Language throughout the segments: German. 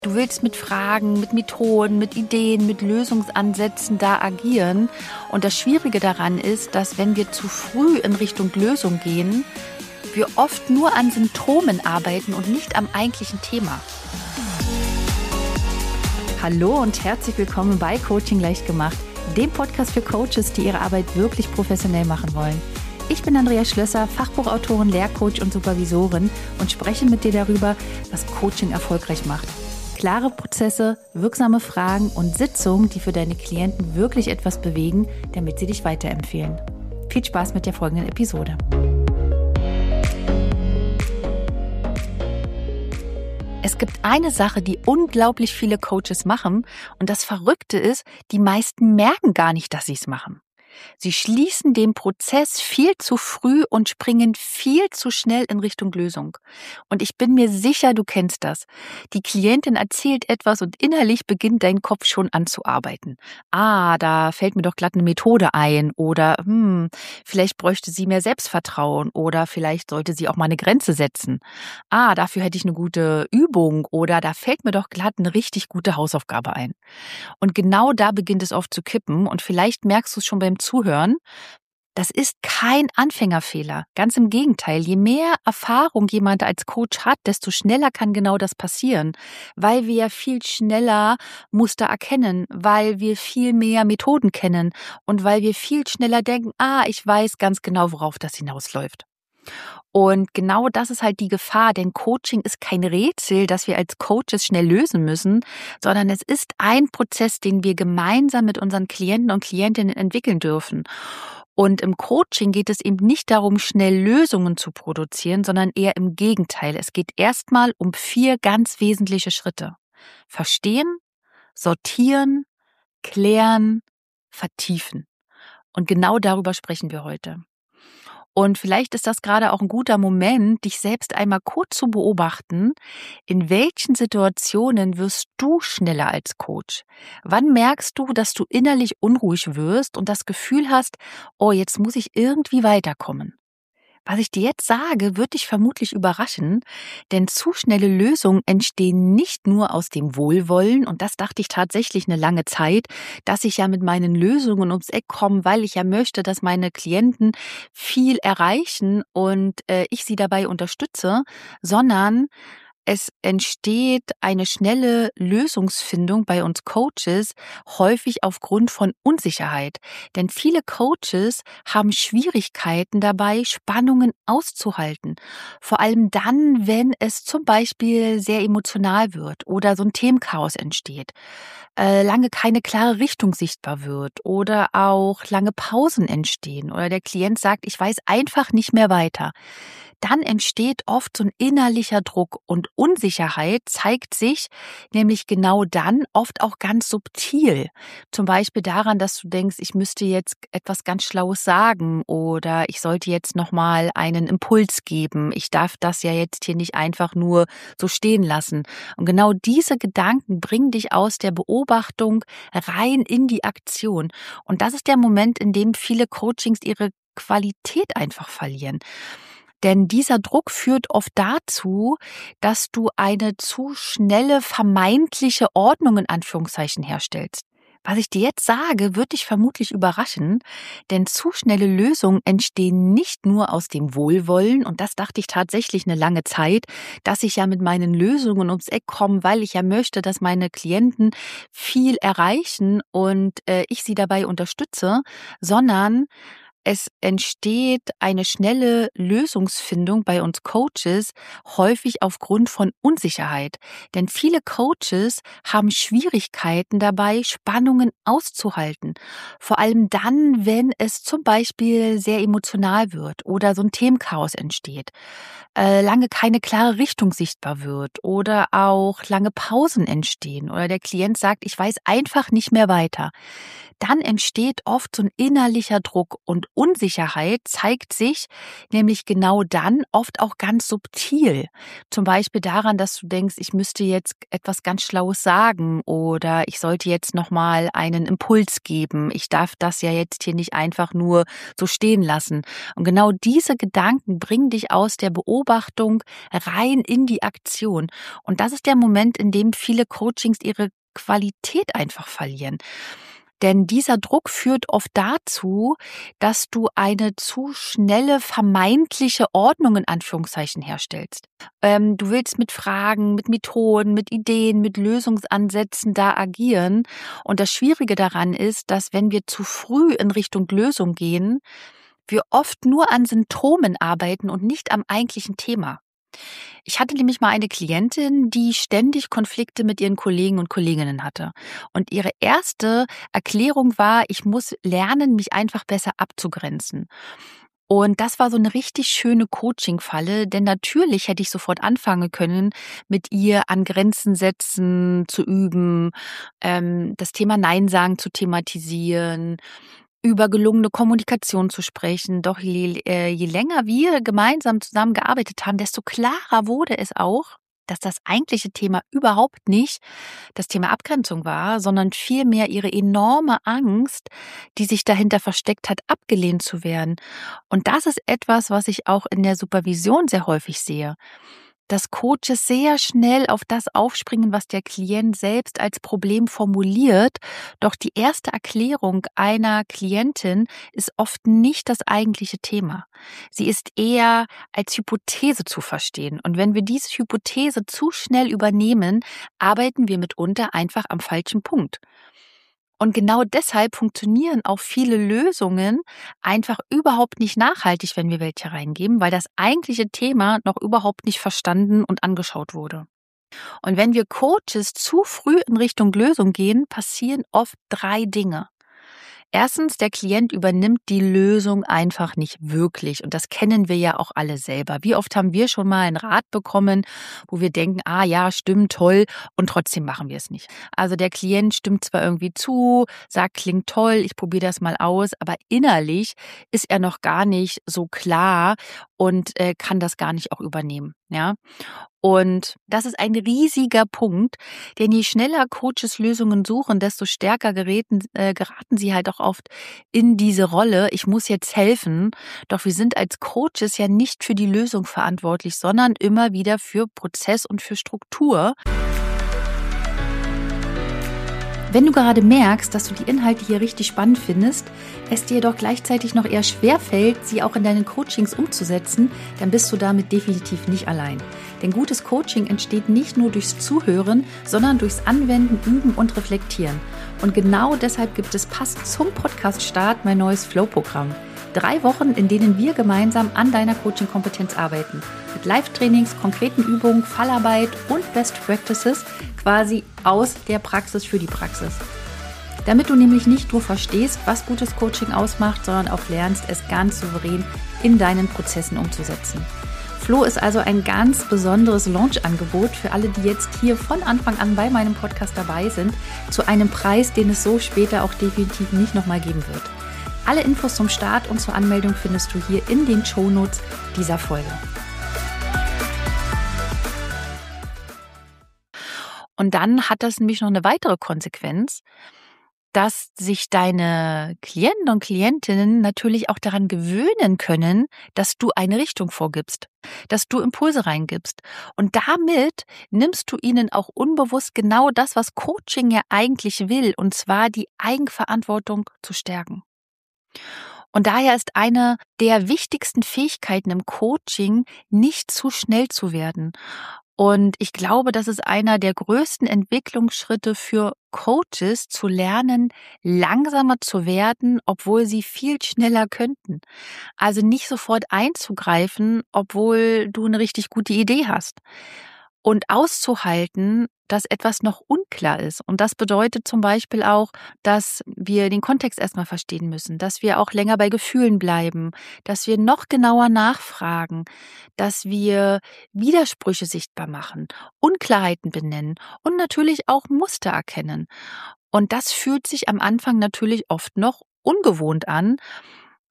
Du willst mit Fragen, mit Methoden, mit Ideen, mit Lösungsansätzen da agieren. Und das Schwierige daran ist, dass wenn wir zu früh in Richtung Lösung gehen, wir oft nur an Symptomen arbeiten und nicht am eigentlichen Thema. Hallo und herzlich willkommen bei Coaching leicht gemacht, dem Podcast für Coaches, die ihre Arbeit wirklich professionell machen wollen. Ich bin Andrea Schlösser, Fachbuchautorin, Lehrcoach und Supervisorin und spreche mit dir darüber, was Coaching erfolgreich macht. Klare Prozesse, wirksame Fragen und Sitzungen, die für deine Klienten wirklich etwas bewegen, damit sie dich weiterempfehlen. Viel Spaß mit der folgenden Episode. Es gibt eine Sache, die unglaublich viele Coaches machen, und das Verrückte ist, die meisten merken gar nicht, dass sie es machen. Sie schließen den Prozess viel zu früh und springen viel zu schnell in Richtung Lösung. Und ich bin mir sicher, du kennst das. Die Klientin erzählt etwas und innerlich beginnt dein Kopf schon anzuarbeiten. Da fällt mir doch glatt eine Methode ein. Oder vielleicht bräuchte sie mehr Selbstvertrauen. Oder vielleicht sollte sie auch mal eine Grenze setzen. Dafür hätte ich eine gute Übung. Oder da fällt mir doch glatt eine richtig gute Hausaufgabe ein. Und genau da beginnt es oft zu kippen. Und vielleicht merkst du es schon beim Zuhören. Das ist kein Anfängerfehler. Ganz im Gegenteil. Je mehr Erfahrung jemand als Coach hat, desto schneller kann genau das passieren. Weil wir ja viel schneller Muster erkennen, weil wir viel mehr Methoden kennen und weil wir viel schneller denken, ich weiß ganz genau, worauf das hinausläuft. Und genau das ist halt die Gefahr, denn Coaching ist kein Rätsel, das wir als Coaches schnell lösen müssen, sondern es ist ein Prozess, den wir gemeinsam mit unseren Klienten und Klientinnen entwickeln dürfen. Und im Coaching geht es eben nicht darum, schnell Lösungen zu produzieren, sondern eher im Gegenteil. Es geht erstmal um 4 ganz wesentliche Schritte. Verstehen, sortieren, klären, vertiefen. Und genau darüber sprechen wir heute. Und vielleicht ist das gerade auch ein guter Moment, dich selbst einmal kurz zu beobachten. In welchen Situationen wirst du schneller als Coach? Wann merkst du, dass du innerlich unruhig wirst und das Gefühl hast, jetzt muss ich irgendwie weiterkommen? Was ich dir jetzt sage, wird dich vermutlich überraschen, denn zu schnelle Lösungen entstehen nicht nur aus dem Wohlwollen, und das dachte ich tatsächlich eine lange Zeit, dass ich ja mit meinen Lösungen ums Eck komme, weil ich ja möchte, dass meine Klienten viel erreichen und ich sie dabei unterstütze, sondern es entsteht eine schnelle Lösungsfindung bei uns Coaches, häufig aufgrund von Unsicherheit. Denn viele Coaches haben Schwierigkeiten dabei, Spannungen auszuhalten. Vor allem dann, wenn es zum Beispiel sehr emotional wird oder so ein Themenchaos entsteht, lange keine klare Richtung sichtbar wird oder auch lange Pausen entstehen oder der Klient sagt, ich weiß einfach nicht mehr weiter. Dann entsteht oft so ein innerlicher Druck, und Unsicherheit zeigt sich nämlich genau dann oft auch ganz subtil. Zum Beispiel daran, dass du denkst, ich müsste jetzt etwas ganz Schlaues sagen oder ich sollte jetzt nochmal einen Impuls geben. Ich darf das ja jetzt hier nicht einfach nur so stehen lassen. Und genau diese Gedanken bringen dich aus der Beobachtung rein in die Aktion. Und das ist der Moment, in dem viele Coachings ihre Qualität einfach verlieren. Denn dieser Druck führt oft dazu, dass du eine zu schnelle vermeintliche Ordnung in Anführungszeichen herstellst. Was ich dir jetzt sage, wird dich vermutlich überraschen, denn zu schnelle Lösungen entstehen nicht nur aus dem Wohlwollen, und das dachte ich tatsächlich eine lange Zeit, dass ich ja mit meinen Lösungen ums Eck komme, weil ich ja möchte, dass meine Klienten viel erreichen und ich sie dabei unterstütze, sondern es entsteht eine schnelle Lösungsfindung bei uns Coaches, häufig aufgrund von Unsicherheit. Denn viele Coaches haben Schwierigkeiten dabei, Spannungen auszuhalten. Vor allem dann, wenn es zum Beispiel sehr emotional wird oder so ein Themenchaos entsteht, lange keine klare Richtung sichtbar wird oder auch lange Pausen entstehen oder der Klient sagt, ich weiß einfach nicht mehr weiter. Dann entsteht oft so ein innerlicher Druck, und Unsicherheit zeigt sich nämlich genau dann oft auch ganz subtil. Zum Beispiel daran, dass du denkst, ich müsste jetzt etwas ganz Schlaues sagen oder ich sollte jetzt nochmal einen Impuls geben. Ich darf das ja jetzt hier nicht einfach nur so stehen lassen. Und genau diese Gedanken bringen dich aus der Beobachtung rein in die Aktion. Und das ist der Moment, in dem viele Coachings ihre Qualität einfach verlieren. Denn dieser Druck führt oft dazu, dass du eine zu schnelle vermeintliche Ordnung in Anführungszeichen herstellst. Du willst mit Fragen, mit Methoden, mit Ideen, mit Lösungsansätzen da agieren. Und das Schwierige daran ist, dass wenn wir zu früh in Richtung Lösung gehen, wir oft nur an Symptomen arbeiten und nicht am eigentlichen Thema. Ich hatte nämlich mal eine Klientin, die ständig Konflikte mit ihren Kollegen und Kolleginnen hatte. Und ihre erste Erklärung war, ich muss lernen, mich einfach besser abzugrenzen. Und das war so eine richtig schöne Coaching-Falle, denn natürlich hätte ich sofort anfangen können, mit ihr an Grenzen setzen zu üben, das Thema Nein sagen zu thematisieren, über gelungene Kommunikation zu sprechen. Doch je länger wir gemeinsam zusammengearbeitet haben, desto klarer wurde es auch, dass das eigentliche Thema überhaupt nicht das Thema Abgrenzung war, sondern vielmehr ihre enorme Angst, die sich dahinter versteckt hat, abgelehnt zu werden. Und das ist etwas, was ich auch in der Supervision sehr häufig sehe, dass Coaches sehr schnell auf das aufspringen, was der Klient selbst als Problem formuliert. Doch die erste Erklärung einer Klientin ist oft nicht das eigentliche Thema. Sie ist eher als Hypothese zu verstehen. Und wenn wir diese Hypothese zu schnell übernehmen, arbeiten wir mitunter einfach am falschen Punkt. Und genau deshalb funktionieren auch viele Lösungen einfach überhaupt nicht nachhaltig, wenn wir welche reingeben, weil das eigentliche Thema noch überhaupt nicht verstanden und angeschaut wurde. Und wenn wir Coaches zu früh in Richtung Lösung gehen, passieren oft 3 Dinge. Erstens, der Klient übernimmt die Lösung einfach nicht wirklich. Und das kennen wir ja auch alle selber. Wie oft haben wir schon mal einen Rat bekommen, wo wir denken, ah ja, stimmt, toll, und trotzdem machen wir es nicht. Also der Klient stimmt zwar irgendwie zu, sagt, klingt toll, ich probiere das mal aus, aber innerlich ist er noch gar nicht so klar und kann das gar nicht auch übernehmen. Ja? Und das ist ein riesiger Punkt, denn je schneller Coaches Lösungen suchen, desto stärker geraten sie halt auch oft in diese Rolle, ich muss jetzt helfen. Doch wir sind als Coaches ja nicht für die Lösung verantwortlich, sondern immer wieder für Prozess und für Struktur. Wenn du gerade merkst, dass du die Inhalte hier richtig spannend findest, es dir jedoch gleichzeitig noch eher schwerfällt, sie auch in deinen Coachings umzusetzen, dann bist du damit definitiv nicht allein. Denn gutes Coaching entsteht nicht nur durchs Zuhören, sondern durchs Anwenden, Üben und Reflektieren. Und genau deshalb gibt es passend zum Podcast-Start mein neues Flow-Programm. 3 Wochen, in denen wir gemeinsam an deiner Coaching-Kompetenz arbeiten. Mit Live-Trainings, konkreten Übungen, Fallarbeit und Best Practices, quasi aus der Praxis für die Praxis. Damit du nämlich nicht nur verstehst, was gutes Coaching ausmacht, sondern auch lernst, es ganz souverän in deinen Prozessen umzusetzen. Flow ist also ein ganz besonderes Launch-Angebot für alle, die jetzt hier von Anfang an bei meinem Podcast dabei sind, zu einem Preis, den es so später auch definitiv nicht nochmal geben wird. Alle Infos zum Start und zur Anmeldung findest du hier in den Shownotes dieser Folge. Und dann hat das nämlich noch eine weitere Konsequenz, dass sich deine Klienten und Klientinnen natürlich auch daran gewöhnen können, dass du eine Richtung vorgibst, dass du Impulse reingibst. Und damit nimmst du ihnen auch unbewusst genau das, was Coaching ja eigentlich will, und zwar die Eigenverantwortung zu stärken. Und daher ist eine der wichtigsten Fähigkeiten im Coaching, nicht zu schnell zu werden. Und ich glaube, das ist einer der größten Entwicklungsschritte für Coaches, zu lernen, langsamer zu werden, obwohl sie viel schneller könnten. Also nicht sofort einzugreifen, obwohl du eine richtig gute Idee hast. Und auszuhalten, dass etwas noch unklar ist. Und das bedeutet zum Beispiel auch, dass wir den Kontext erstmal verstehen müssen, dass wir auch länger bei Gefühlen bleiben, dass wir noch genauer nachfragen, dass wir Widersprüche sichtbar machen, Unklarheiten benennen und natürlich auch Muster erkennen. Und das fühlt sich am Anfang natürlich oft noch ungewohnt an.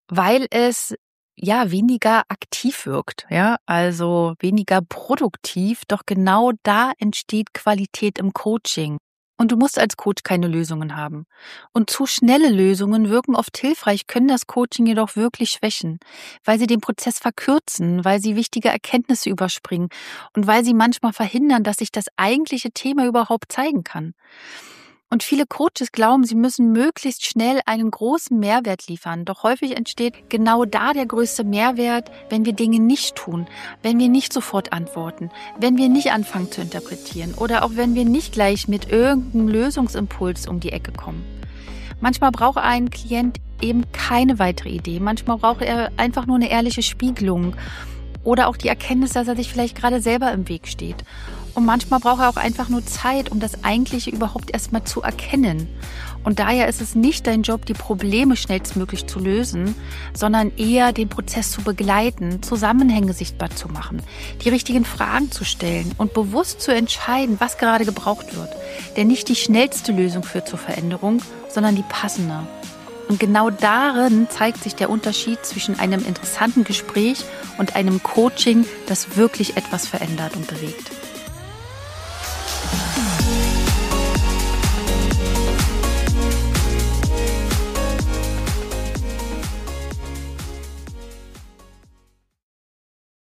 weil es weniger aktiv wirkt, also weniger produktiv, doch genau da entsteht Qualität im Coaching. Und du musst als Coach keine Lösungen haben. Und zu schnelle Lösungen wirken oft hilfreich, können das Coaching jedoch wirklich schwächen, weil sie den Prozess verkürzen, weil sie wichtige Erkenntnisse überspringen und weil sie manchmal verhindern, dass sich das eigentliche Thema überhaupt zeigen kann. Und viele Coaches glauben, sie müssen möglichst schnell einen großen Mehrwert liefern. Doch häufig entsteht genau da der größte Mehrwert, wenn wir Dinge nicht tun, wenn wir nicht sofort antworten, wenn wir nicht anfangen zu interpretieren oder auch wenn wir nicht gleich mit irgendeinem Lösungsimpuls um die Ecke kommen. Manchmal braucht ein Klient eben keine weitere Idee. Manchmal braucht er einfach nur eine ehrliche Spiegelung oder auch die Erkenntnis, dass er sich vielleicht gerade selber im Weg steht. Und manchmal braucht er auch einfach nur Zeit, um das Eigentliche überhaupt erstmal zu erkennen. Und daher ist es nicht dein Job, die Probleme schnellstmöglich zu lösen, sondern eher den Prozess zu begleiten, Zusammenhänge sichtbar zu machen, die richtigen Fragen zu stellen und bewusst zu entscheiden, was gerade gebraucht wird. Denn nicht die schnellste Lösung führt zur Veränderung, sondern die passende. Und genau darin zeigt sich der Unterschied zwischen einem interessanten Gespräch und einem Coaching, das wirklich etwas verändert und bewegt.